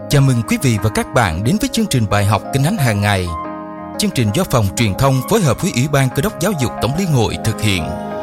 Chào mừng quý vị và các bạn đến với chương trình bài học Kinh Thánh hàng ngày. Chương trình do Phòng Truyền thông phối hợp với Ủy ban Cơ đốc Giáo dục Tổng Liên hội thực hiện.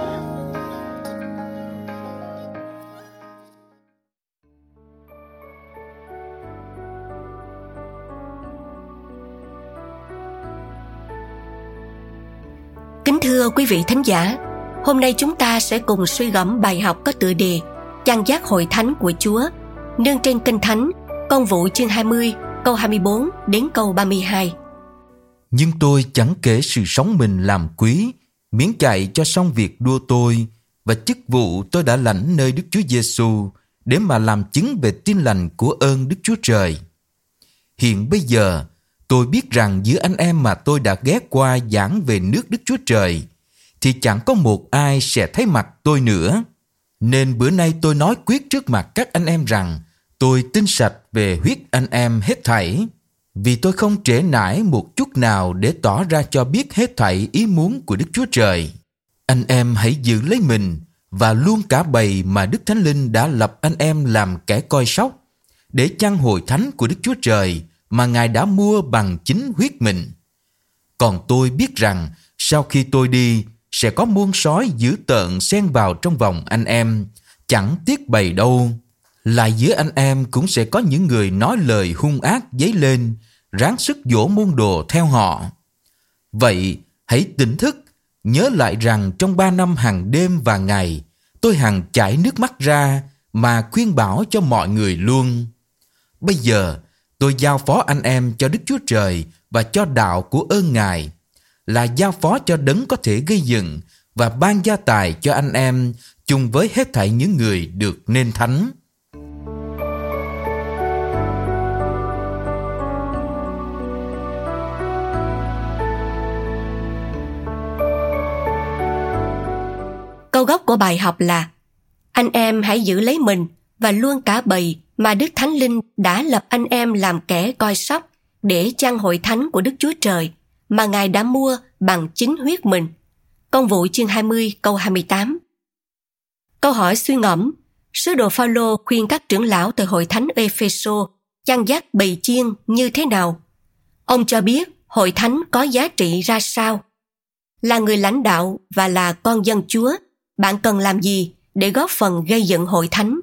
Kính thưa quý vị thính giả, hôm nay chúng ta sẽ cùng suy gẫm bài học có tựa đề Chăn dắt hội thánh của Chúa, nương trên Kinh Thánh, Công vụ chương 20, câu 24 đến câu 32. Nhưng tôi chẳng kể sự sống mình làm quý, miễn chạy cho xong việc đua tôi và chức vụ tôi đã lãnh nơi Đức Chúa Giêsu để mà làm chứng về tin lành của ơn Đức Chúa Trời. Hiện bây giờ, tôi biết rằng giữa anh em mà tôi đã ghé qua giảng về nước Đức Chúa Trời, thì chẳng có một ai sẽ thấy mặt tôi nữa. Nên bữa nay tôi nói quyết trước mặt các anh em rằng tôi tin sạch về huyết anh em hết thảy, vì tôi không trễ nải một chút nào để tỏ ra cho biết hết thảy ý muốn của Đức Chúa Trời. Anh em hãy giữ lấy mình và luôn cả bầy mà Đức Thánh Linh đã lập anh em làm kẻ coi sóc, để chăn hội thánh của Đức Chúa Trời mà Ngài đã mua bằng chính huyết mình. Còn tôi biết rằng sau khi tôi đi, sẽ có muôn sói dữ tợn xen vào trong vòng anh em, chẳng tiếc bầy đâu. Lại giữa anh em cũng sẽ có những người nói lời hung ác dấy lên, ráng sức dỗ môn đồ theo họ. Vậy hãy tỉnh thức, nhớ lại rằng trong 3 năm hàng đêm và ngày, tôi hằng chảy nước mắt ra mà khuyên bảo cho mọi người luôn. Bây giờ tôi giao phó anh em cho Đức Chúa Trời và cho đạo của ơn Ngài, là giao phó cho đấng có thể gây dựng và ban gia tài cho anh em chung với hết thảy những người được nên thánh. Câu gốc của bài học là: anh em hãy giữ lấy mình và luôn cả bầy mà Đức Thánh Linh đã lập anh em làm kẻ coi sóc, để chăn hội thánh của Đức Chúa Trời mà Ngài đã mua bằng chính huyết mình. Công vụ chương 20 câu 28. Câu hỏi suy ngẫm: sứ đồ Phao-lô khuyên các trưởng lão từ hội thánh Ê-phê-sô chăn dắt bầy chiên như thế nào? Ông cho biết hội thánh có giá trị ra sao. Là người lãnh đạo và là con dân Chúa, bạn cần làm gì để góp phần gây dựng hội thánh?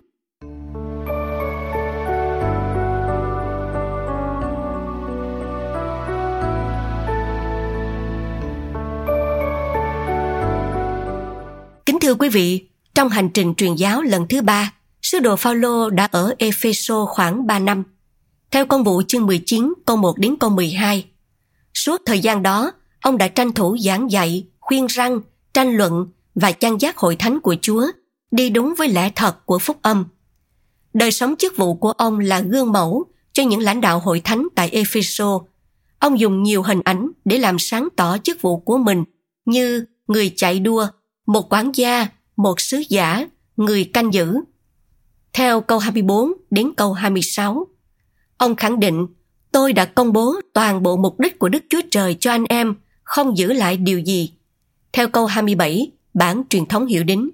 Kính thưa quý vị, trong hành trình truyền giáo lần thứ 3, sứ đồ Phao-lô đã ở Ê-phê-sô khoảng 3 năm. Theo Công vụ chương 19, câu 1 đến câu 12. Suốt thời gian đó, ông đã tranh thủ giảng dạy, khuyên răn, tranh luận và chăn dắt hội thánh của Chúa đi đúng với lẽ thật của phúc âm. Đời sống chức vụ của ông là gương mẫu cho những lãnh đạo hội thánh tại Ê-phê-sô. Ông dùng nhiều hình ảnh để làm sáng tỏ chức vụ của mình, như người chạy đua, một quản gia, một sứ giả, người canh giữ. Theo câu 24 đến câu 26, ông khẳng định: tôi đã công bố toàn bộ mục đích của Đức Chúa Trời cho anh em, không giữ lại điều gì. Theo câu 27, bản truyền thống hiệu đính.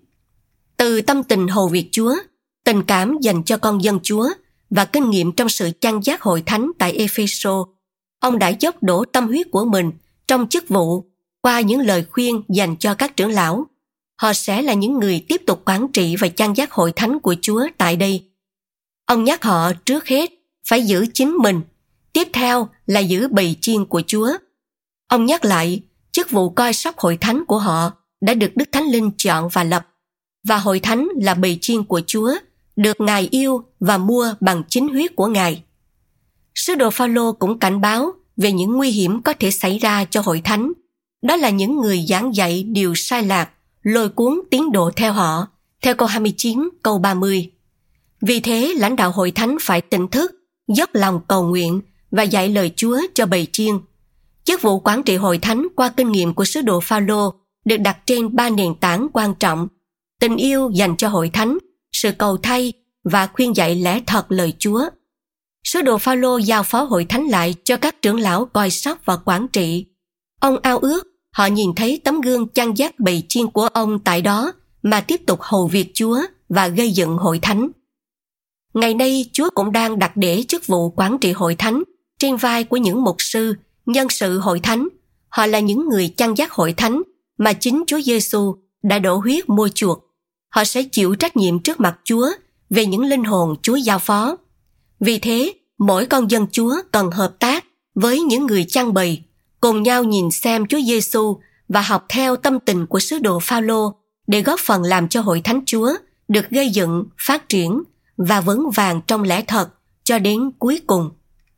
Từ tâm tình hầu việc Chúa, tình cảm dành cho con dân Chúa và kinh nghiệm trong sự chăn dắt hội thánh tại Ê-phê-sô, ông đã dốc đổ tâm huyết của mình trong chức vụ qua những lời khuyên dành cho các trưởng lão. Họ sẽ là những người tiếp tục quản trị và chăn dắt hội thánh của Chúa tại đây. Ông nhắc họ trước hết phải giữ chính mình, tiếp theo là giữ bầy chiên của Chúa. Ông nhắc lại chức vụ coi sóc hội thánh của họ đã được Đức Thánh Linh chọn và lập, và hội thánh là bầy chiên của Chúa, được Ngài yêu và mua bằng chính huyết của Ngài. Sứ đồ Phao-lô cũng cảnh báo về những nguy hiểm có thể xảy ra cho hội thánh. Đó là những người giảng dạy điều sai lạc, lôi cuốn tín đồ theo họ, theo câu 29, câu 30. Vì thế, lãnh đạo hội thánh phải tỉnh thức, dốc lòng cầu nguyện và dạy lời Chúa cho bầy chiên. Chức vụ quản trị hội thánh qua kinh nghiệm của sứ đồ Phao-lô được đặt trên 3 nền tảng quan trọng: tình yêu dành cho hội thánh, sự cầu thay và khuyên dạy lẽ thật lời Chúa. Sứ đồ Phao-lô giao phó hội thánh lại cho các trưởng lão coi sóc và quản trị. Ông ao ước họ nhìn thấy tấm gương chăn dắt bầy chiên của ông tại đó mà tiếp tục hầu việc Chúa và gây dựng hội thánh. Ngày nay, Chúa cũng đang đặt để chức vụ quản trị hội thánh trên vai của những mục sư, nhân sự hội thánh. Họ là những người chăn dắt hội thánh mà chính Chúa Giêsu đã đổ huyết mua chuộc. Họ sẽ chịu trách nhiệm trước mặt Chúa về những linh hồn Chúa giao phó. Vì thế, mỗi con dân Chúa cần hợp tác với những người chăn bầy, cùng nhau nhìn xem Chúa Giêsu và học theo tâm tình của sứ đồ Phao-lô để góp phần làm cho hội thánh Chúa được gây dựng, phát triển và vững vàng trong lẽ thật cho đến cuối cùng.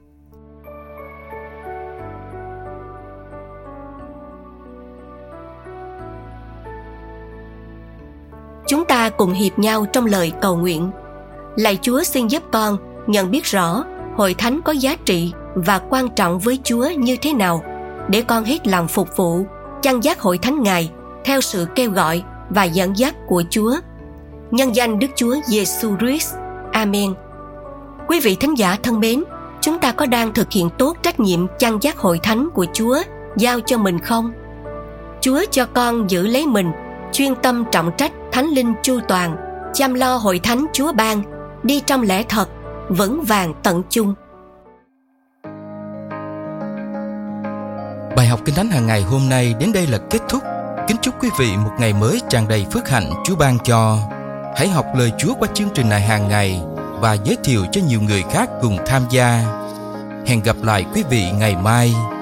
Chúng ta cùng hiệp nhau trong lời cầu nguyện. Lạy Chúa, xin giúp con nhận biết rõ hội thánh có giá trị và quan trọng với Chúa như thế nào, để con hết lòng phục vụ, chăn dắt hội thánh Ngài theo sự kêu gọi và dẫn dắt của Chúa. Nhân danh Đức Chúa Giêsu Christ. Amen. Quý vị thính giả thân mến, chúng ta có đang thực hiện tốt trách nhiệm chăn dắt hội thánh của Chúa giao cho mình không? Chúa cho con giữ lấy mình, chuyên tâm trọng trách Thánh Linh chu toàn, chăm lo hội thánh Chúa ban, đi trong lẽ thật, vững vàng tận chung. Bài học Kinh Thánh hàng ngày hôm nay đến đây là kết thúc. Kính chúc quý vị một ngày mới tràn đầy phước hạnh Chúa ban cho. Hãy học lời Chúa qua chương trình này hàng ngày và giới thiệu cho nhiều người khác cùng tham gia. Hẹn gặp lại quý vị ngày mai.